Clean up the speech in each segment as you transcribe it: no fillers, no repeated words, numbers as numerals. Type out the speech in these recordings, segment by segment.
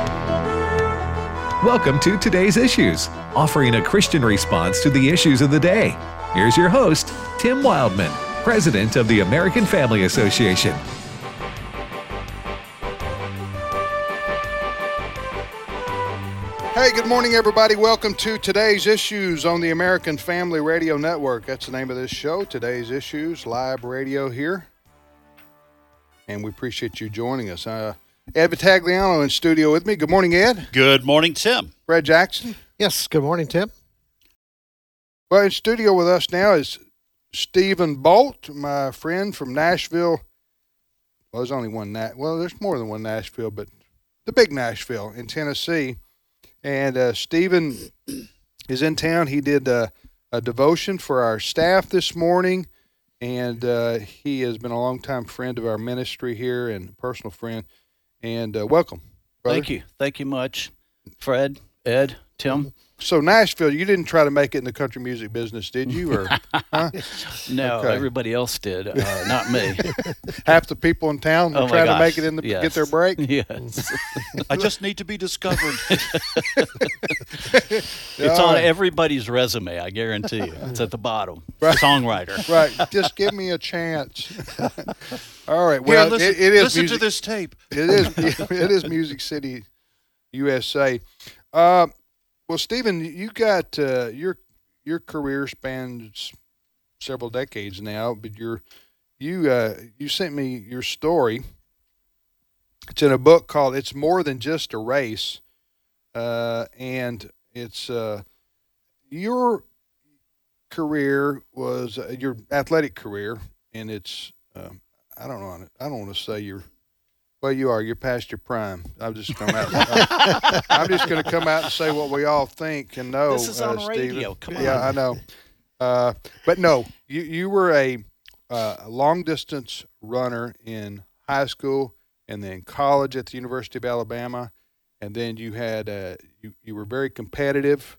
Welcome to Today's Issues, offering a Christian response to the issues of the day. Here's your host, Tim Wildman, President of the American Family Association. Hey, good morning, everybody. Welcome to Today's Issues on the American Family Radio Network. That's the name of this show, Today's Issues, live radio here. And we appreciate you joining us. Ed Vitagliano in studio with me. Good morning, Ed. Good morning, Tim. Fred Jackson. Yes, good morning, Tim. Well, in studio with us now is Stephen Bolt, my friend from Nashville. Well, there's only one, there's more than one Nashville, but the big Nashville in Tennessee. And Stephen is in town. He did a devotion for our staff this morning, and he has been a longtime friend of our ministry here and a personal friend. And welcome, brother. Thank you much, Fred, Ed, Tim. So Nashville, you didn't try to make it in the country music business, did you? Or huh? No, Okay. Everybody else did, not me. Half the people in town Oh my trying to gosh, make it in the yes. get their break. Yes, I just need to be discovered. it's on everybody's resume. I guarantee you, it's at the bottom. Right. Songwriter. Right, just give me a chance. All right. Well, Here, listen, it is listen music. to this tape. It is Music City, USA. Well, Stephen, you got your career spans several decades now, but you sent me your story. It's in a book called "It's More Than Just a Race," and it's your career was your athletic career, and it's I don't want to say you're. Well, you are. You're past your prime. I'm just going to come out and say what we all think and know. This is on radio. Stephen. Come on. Yeah, I know. But no, you were a long distance runner in high school and then college at the University of Alabama, and then you had you were very competitive.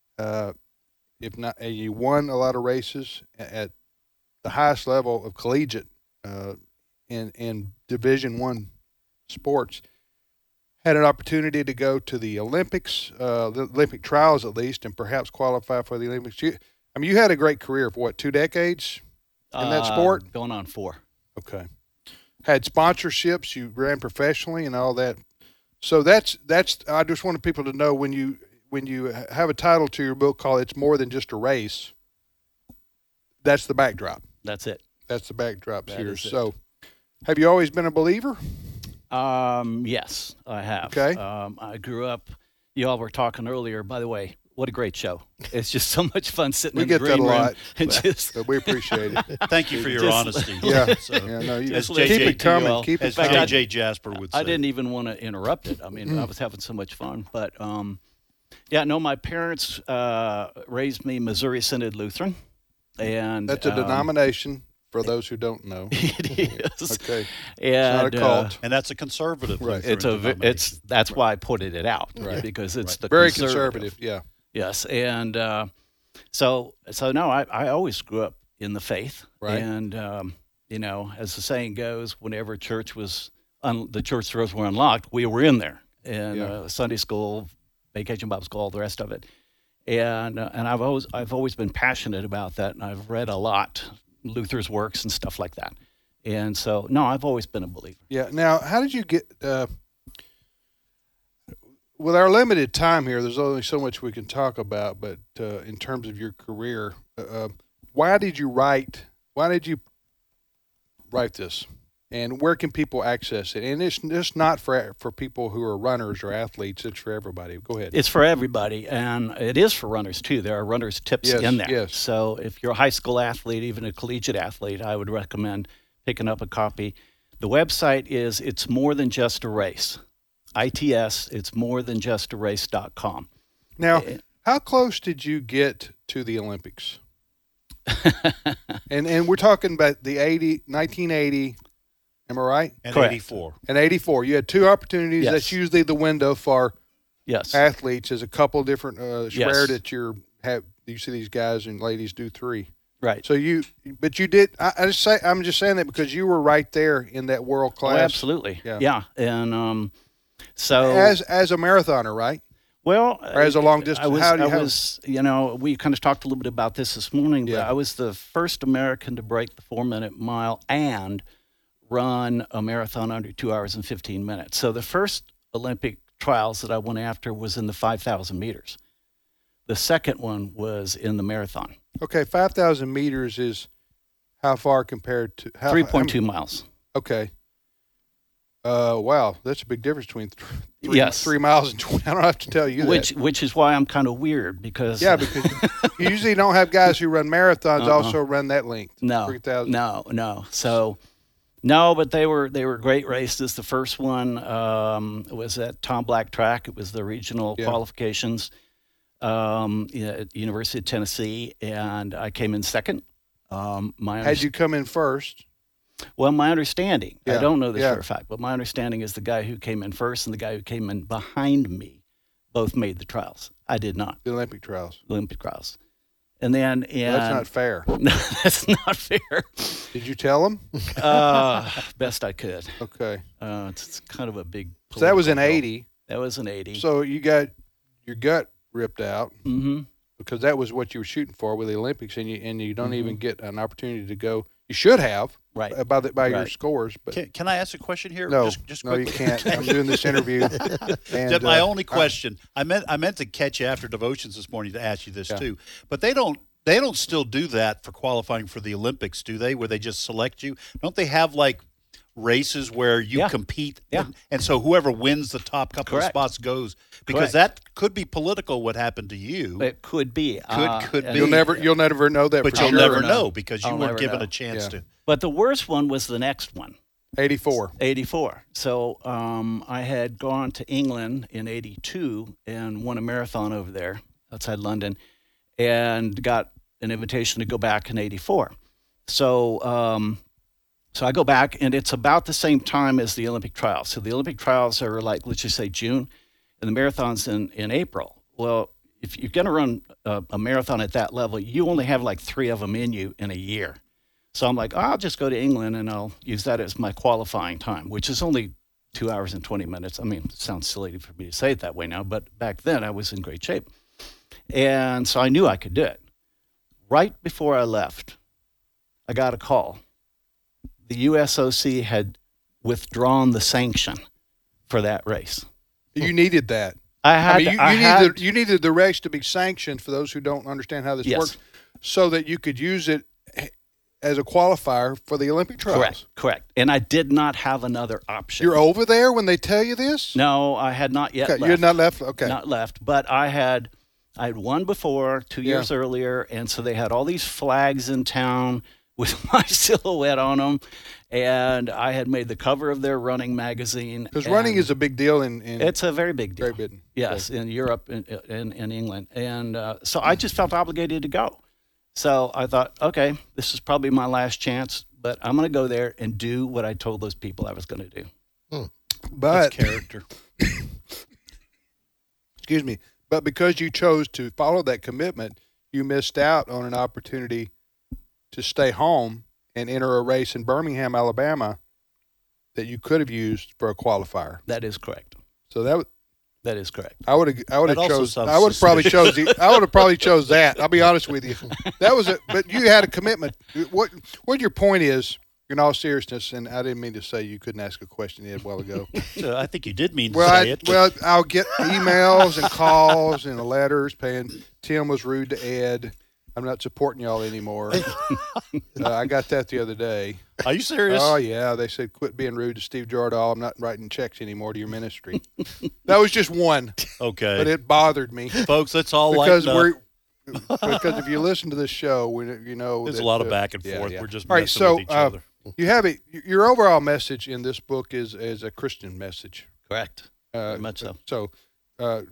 If not, and you won a lot of races at the highest level of collegiate in Division I sports. Had an opportunity to go to the Olympics, the Olympic trials at least, and perhaps qualify for the Olympics. You had a great career for 2 decades in that sport? Going on 4. Okay. Had sponsorships, you ran professionally and all that. So that's I just wanted people to know when you have a title to your book called "It's More Than Just a Race," that's the backdrop. That's it. That's the backdrop That here. is it. So have you always been a believer? Yes, I have. Okay. I grew up. You all were talking earlier. By the way, what a great show! It's just so much fun sitting We in the get that green a room lot, and just. but we appreciate it. Thank you for your Just- honesty. Yeah. So, Yeah, no, you as keep JJ it coming. well, Keep it as fact, coming. J.J. Jasper would say. I didn't even want to interrupt it. I mean, I was having so much fun. But my parents raised me Missouri Synod Lutheran, and That's a denomination for those who don't know. It is. Okay. And, It's not a cult. And that's a conservative. Right. Lutheran denomination. That's why I put it out, Right. because it's the Very conservative. conservative, yeah. Yes, and so no, I always grew up in the faith, Right. and as the saying goes, whenever the church doors were unlocked, we were in there, and Yeah. Sunday school, vacation Bible school, all the rest of it, and I've always been passionate about that, and I've read a lot, Luther's works and stuff like that, and so no, I've always been a believer. Yeah. Now, how did you get with our limited time here, there's only so much we can talk about, but in terms of your career, why did you write this? And where can people access it? And it's just not for people who are runners or athletes. It's for everybody. Go ahead. It's for everybody, and it is for runners, too. There are runners' tips Yes, in there. yes. So if you're a high school athlete, even a collegiate athlete, I would recommend picking up a copy. The website is It's More Than Just a Race. ITS, it's more than just a race.com. Now, how close did you get to the Olympics? and we're talking about the 1980, am I right? And Correct. 84. And 84. You had 2 opportunities. Yes. That's usually the window for Yes. athletes. There's a couple different. It's Yes. rare that you see these guys and ladies do 3. Right. So you did. I'm just saying that because you were right there in that world Oh, class. absolutely. Yeah. Yeah. And So as a marathoner, right? well, Or as a long distance. We kind of talked a little bit about this morning. But Yeah. I was the first American to break the 4-minute mile and run a marathon under 2 hours and 15 minutes. So the first Olympic trials that I went after was in the 5,000 meters. The second one was in the marathon, Okay, 5,000 meters is how far compared to 3.2 miles. Okay. Wow, that's a big difference between Yes. 3 miles and 20. I don't have to tell you that. Which is why I'm kind of weird because Yeah, because you usually don't have guys who run marathons also run that length. No, 3,000. no. So, no, but they were great races. The first one was at Tom Black Track. It was the regional qualifications at University of Tennessee, and I came in second. Had you come in first? Well, my understanding, I Yeah, don't know this yeah. for a fact, but my understanding is the guy who came in first and the guy who came in behind me both made the trials. I did not. The Olympic trials. Olympic trials. And then, Well, that's not fair. No, that's not fair. Did you tell them? Best I could. Okay. It's kind of a big. So that was in political 80. bill. That was in 80. So you got your gut ripped out Mm-hmm. because that was what you were shooting for with the Olympics, and you don't Mm-hmm. even get an opportunity to go. You should have Right. by your Right. scores, but Can I ask a question here? no, just no, you quickly. can't. I'm doing this interview. And, My only question. I meant to catch you after devotions this morning to ask you this too. But they don't still do that for qualifying for the Olympics, do they? Where they just select you? Don't they have like races where you Yeah. compete? Yeah. And so whoever wins the top couple of Correct. spots goes, because Correct. that could be political. What happened to you? It could be. Could and- be. you'll never know that. But for you'll sure. never know. know because you I'll weren't never given know. a chance Yeah. to. But the worst one was the next one, 84. 84. So I had gone to England in 82 and won a marathon over there outside London and got an invitation to go back in 84. So so I go back, and it's about the same time as the Olympic trials. So the Olympic trials are like, let's just say June, and the marathon's in April. Well, if you're going to run a marathon at that level, you only have like 3 of them in you in a year. So I'm like, I'll just go to England and I'll use that as my qualifying time, which is only 2 hours and 20 minutes. I mean, it sounds silly for me to say it that way now, but back then I was in great shape. And so I knew I could do it. Right before I left, I got a call. The USOC had withdrawn the sanction for that race. You needed that. I had, You needed the race to be sanctioned, for those who don't understand how this Yes. works, so that you could use it as a qualifier for the Olympic trials. Correct. And I did not have another option. You're over there when they tell you this? No, I had not yet Okay, left. you had not left? Okay. Not left, but I had won before 2 years earlier, and so they had all these flags in town with my silhouette on them, and I had made the cover of their running magazine. Because running is a big deal in it's a very big deal. Great Britain. Yes, in Europe and in England, and so I just felt obligated to go. So I thought, okay, this is probably my last chance, but I'm going to go there and do what I told those people I was going to do. But That's character. excuse me, but because you chose to follow that commitment, you missed out on an opportunity to stay home and enter a race in Birmingham, Alabama, that you could have used for a qualifier. That is correct. So That is correct. I would have That also chose. sounds I would have probably chose. I would have probably chose that. I'll be honest with you. That was it. But you had a commitment. What your point is, in all seriousness, and I didn't mean to say you couldn't ask a question a while ago. I think you did mean to Well, say it. but- I'll get emails and calls and letters saying Tim was rude to Ed. I'm not supporting y'all anymore. I got that the other day. Are you serious? Oh yeah, they said quit being rude to Steve Jardal. I'm not writing checks anymore to your ministry. That was just one, Okay. but it bothered me Folks, let's all because lighten up. because if you listen to this show, you know There's that, a lot of back and yeah, forth. yeah. We're just All right. messing So with each other. you have it. Your overall message in this book is a Christian message. Correct. Very much so. So,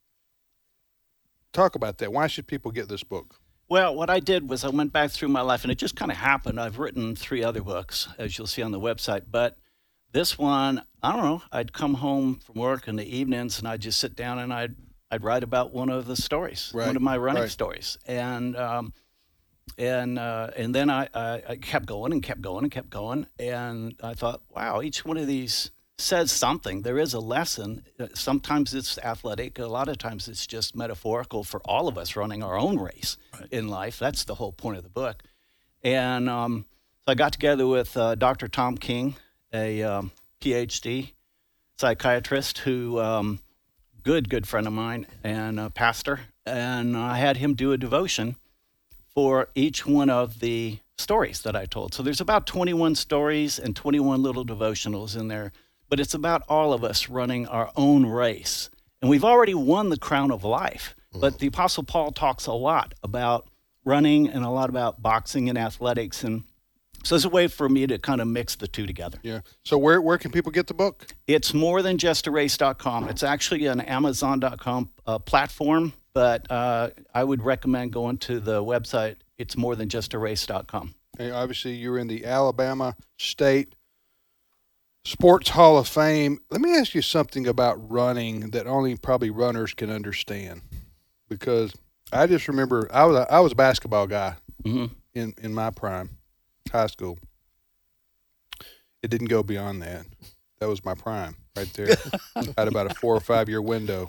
talk about that. Why should people get this book? Well, what I did was I went back through my life, and it just kind of happened. I've written 3 other books, as you'll see on the website. But this one, I don't know, I'd come home from work in the evenings, and I'd just sit down and I'd write about one of the stories, Right, one of my running right. stories. And then I kept going and kept going and kept going. And I thought, wow, each one of these says something. There is a lesson. Sometimes it's athletic. A lot of times it's just metaphorical for all of us running our own race in life. That's the whole point of the book. And so I got together with Dr. Tom King, a PhD psychiatrist who, good friend of mine and a pastor. And I had him do a devotion for each one of the stories that I told. So there's about 21 stories and 21 little devotionals in there, but it's about all of us running our own race. And we've already won the crown of life, but the Apostle Paul talks a lot about running and a lot about boxing and athletics. And so it's a way for me to kind of mix the two together. Yeah. So where can people get the book? It's morethanjustarace.com. It's actually an Amazon.com platform, but I would recommend going to the website. It's morethanjustarace.com. And obviously, you're in the Alabama State Sports Hall of Fame. Let me ask you something about running that only probably runners can understand, because I just remember I was a basketball guy in my prime, high school. It didn't go beyond that. That was my prime right there. I had about a 4 or 5 year window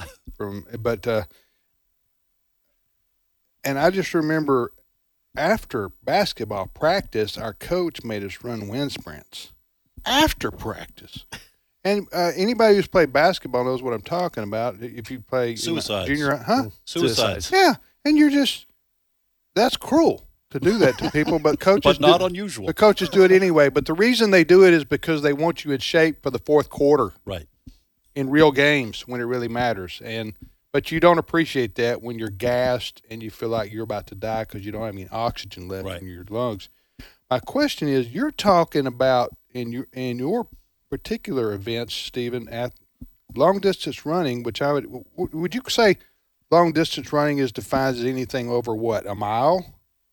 and I just remember after basketball practice, our coach made us run wind sprints after practice. And anybody who's played basketball knows what I'm talking about. If you play Suicides. Junior, Suicides. Yeah, and that's cruel to do that to people, but coaches But not unusual. The coaches do it anyway. But the reason they do it is because they want you in shape for the fourth quarter. Right. In real games when it really matters. But you don't appreciate that when you're gassed and you feel like you're about to die because you don't have any oxygen left in your lungs. My question is, you're talking about in your particular events, Stephen, at long distance running, which would you say long distance running is defined as anything over what, a mile?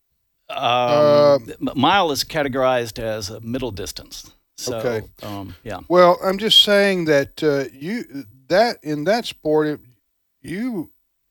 Mile is categorized as a middle distance. So, okay. Yeah. Well, I'm just saying that in that sport, you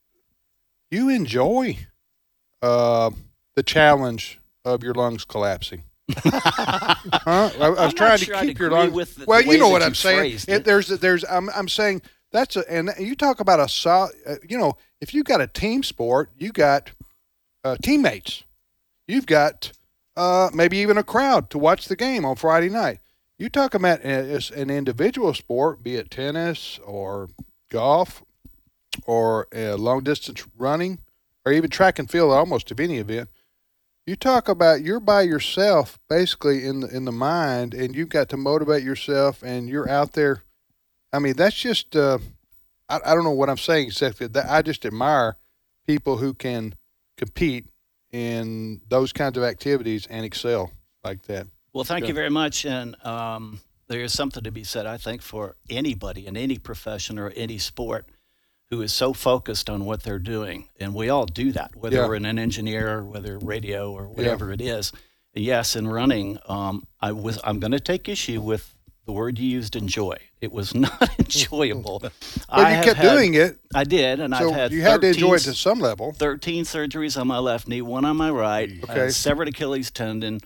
enjoy the challenge of your lungs collapsing. I was trying to keep your lungs. Well, you know what I'm saying. I'm saying and you talk about if you got a team sport, you got teammates. You've got maybe even a crowd to watch the game on Friday night. You talk about an individual sport, be it tennis or golf or long-distance running or even track and field, almost of any event. You talk about you're by yourself basically in the mind, and you've got to motivate yourself, and you're out there. I mean, that's just I don't know what I'm saying, except that I just admire people who can compete in those kinds of activities and excel like that. Well, thank you very much. And there is something to be said, I think, for anybody in any profession or any sport who is so focused on what they're doing. And we all do that, whether we're an engineer, whether radio or whatever it is. And yes, in running, I'm going to take issue with the word you used, enjoy. It was not enjoyable. But you kept doing it. I did, and so I've had you had to enjoy it to some level. 13 surgeries on my left knee, one on my right, severed Achilles tendon.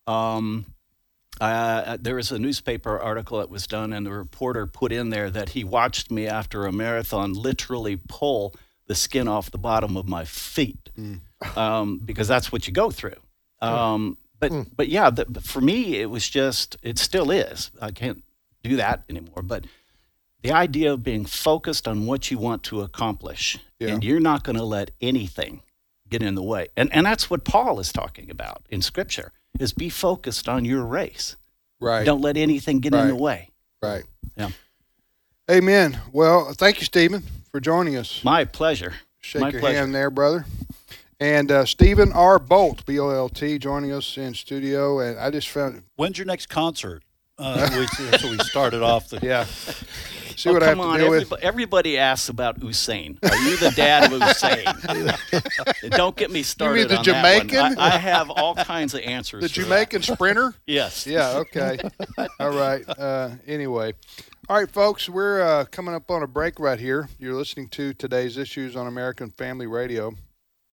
There was a newspaper article that was done, and the reporter put in there that he watched me after a marathon literally pull the skin off the bottom of my feet, because that's what you go through. But yeah, for me, it was just, it still is. I can't do that anymore. But the idea of being focused on what you want to accomplish, and you're not going to let anything get in the way. And that's what Paul is talking about in Scripture, is be focused on your race. Right. Don't let anything get in the way. Right. Yeah. Amen. Well, thank you, Stephen, for joining us. My pleasure. Shake your hand there, brother. And Stephen R. Bolt, B-O-L-T, joining us in studio. And I just found... When's your next concert? So we started off the... Yeah. See what I have to deal with. Everybody asks about Usain. Are you the dad of Usain? Don't get me started. You mean the on Jamaican? That one. I have all kinds of answers. The Jamaican sprinter? Yes. Yeah, okay. All right. Anyway. All right, folks, we're coming up on a break right here. You're listening to Today's Issues on American Family Radio.